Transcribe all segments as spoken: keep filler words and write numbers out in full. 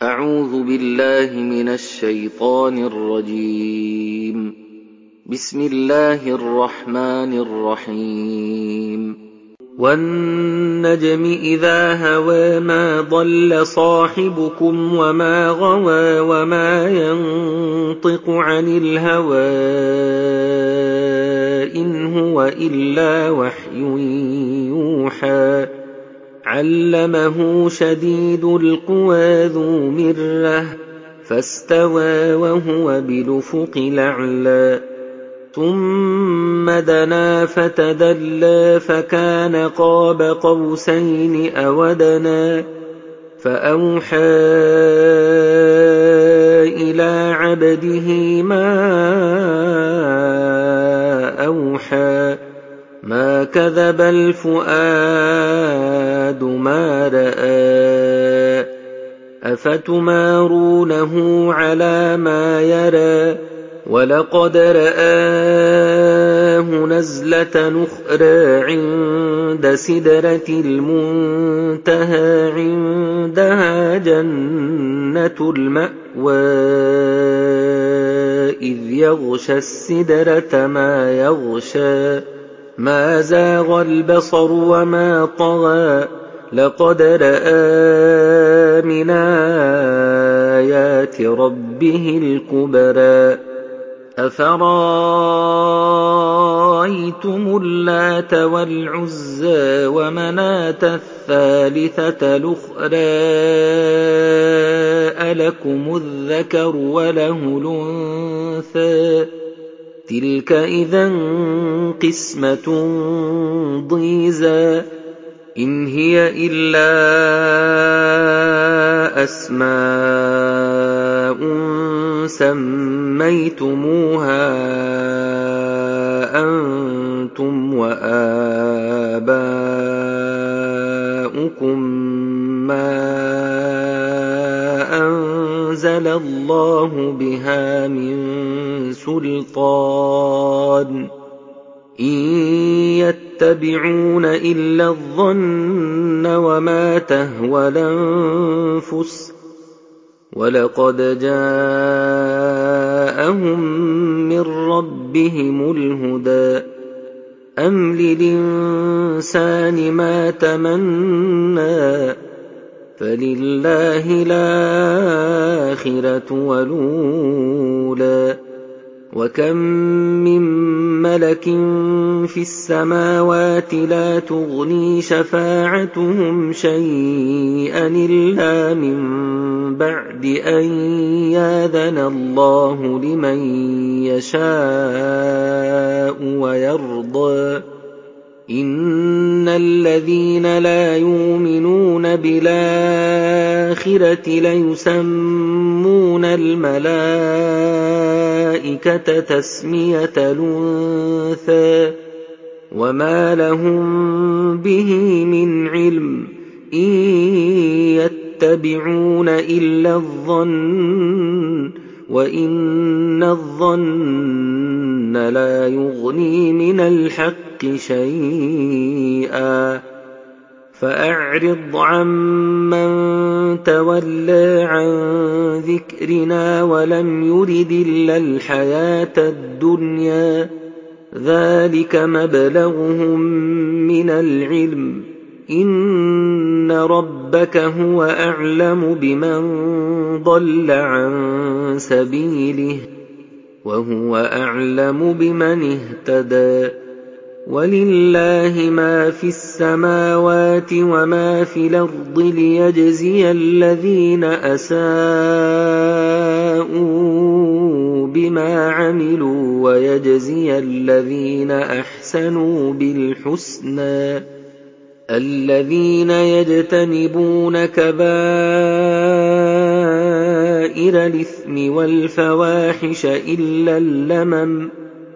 أعوذ بالله من الشيطان الرجيم. بسم الله الرحمن الرحيم. والنجم إذا هوى ما ضل صاحبكم وما غوى وما ينطق عن الهوى إن هو إلا وحي يوحى علمه شديد القوى ذو مرة فاستوى وهو بالأفق الأعلى ثم دنا فتدلى فكان قاب قوسين أو أدنى فأوحى إلى عبده ما أوحى ما كذب الفؤاد ما رأى أفتمارونه على ما يرى ولقد رآه نزلة أخرى عند سدرة المنتهى عندها جنة المأوى إذ يغشى السدرة ما يغشى ما زاغ البصر وما طغى لقد رأى من آيات ربه الكبرى أفرأيتم اللات والعزى ومناة الثالثة الأخرى ألكم الذكر وله الأنثى تلك إذا قسمة ضيزى إن هي إلا أسماء سميتموها أنتم وآباؤكم ما أنزل الله بها من سلطان إن يتبعون إلا الظن وما تهوى الأنفس ولقد جاءهم من ربهم الهدى أم للإنسان ما تمنى فلله الآخرة والأولى وكم من ملك في السماوات لا تغني شفاعتهم شيئا إلا من بعد أن يأذن الله لمن يشاء ويرضى إن الذين لا يؤمنون بالآخرة ليسمون الملائكة تسمية الأنثى وما لهم به من علم إن يتبعون إلا الظن وإن الظن لا يغني من الحق شيئا فأعرض عمن تولى عن ذكرنا ولم يرد إلا الحياة الدنيا ذلك مبلغهم من العلم إن ربك هو أعلم بمن ضل عن سبيله وهو أعلم بمن اهتدى ولله ما في السماوات وما في الأرض ليجزي الذين أساءوا بما عملوا ويجزي الذين أحسنوا بالحسنى الذين يجتنبون كبائر الإثم والفواحش إلا اللمم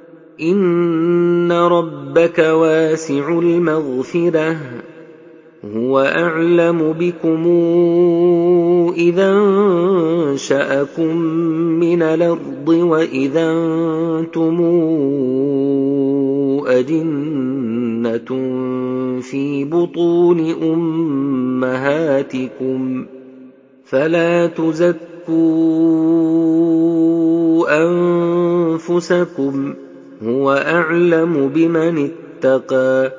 إن ربك واسع المغفرة هو أعلم بكم إذا أنشأكم من الأرض وإذا أنتم أجنة في بطون أمهاتكم فلا تزكوا أنفسكم هو أعلم بمن اتقى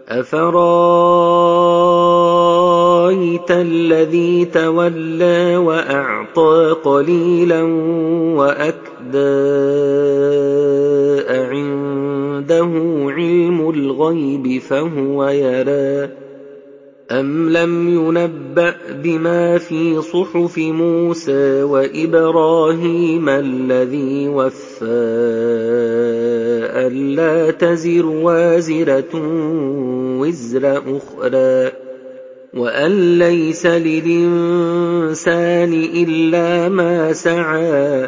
أفرايت الذي تولى وأعطى قليلا وأكدى أعنده علم الغيب فهو يرى أم لم ينبأ بما في صحف موسى وإبراهيم الذي وفى ألا تزر وازرة وزر أخرى وأن ليس للإنسان إلا ما سعى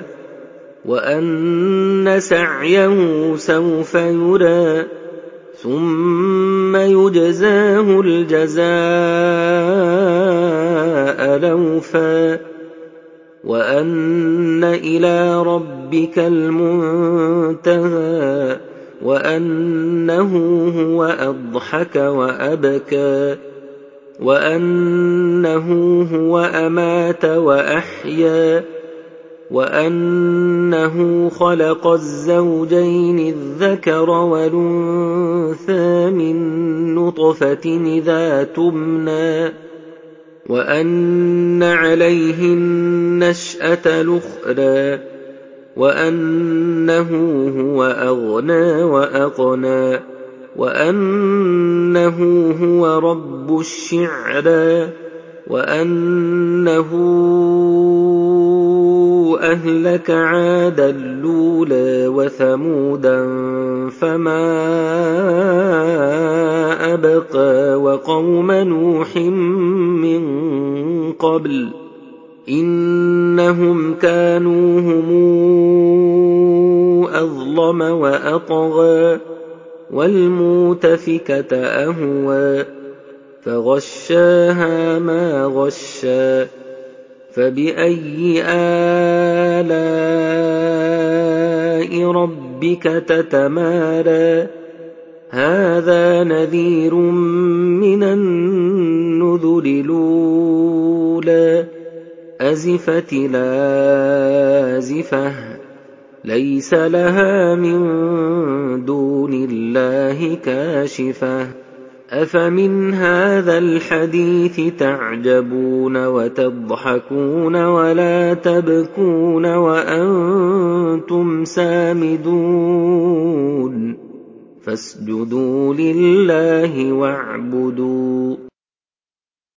وأن سعيه سوف يرى ثم يجزاه الجزاء الأوفى وأن إلى ربك المنتهى وأنه هو أضحك وأبكى وأنه هو أمات وأحيا وأنه خلق الزوجين الذكر والأنثى من نطفة إذا تمنى وأن عليه النشأة الأخرى وأنه هو أغنى وأقنى وأنه هو رب الشعرى وأنه أهلك عادا الأولى وثمودا فما أبقى وقوم نوح من قبل إنهم كانوا هم أظلم وأطغى والمؤتفكة أهوى فغشاها ما غشى فبأي آلاء ربك تتمارى هذا نذير من النذر الأولى أزفت لازفة ليس لها من دون الله كاشفة أفمن هذا الحديث تعجبون وتضحكون ولا تبكون وأنتم سامدون فاسجدوا لله واعبدوا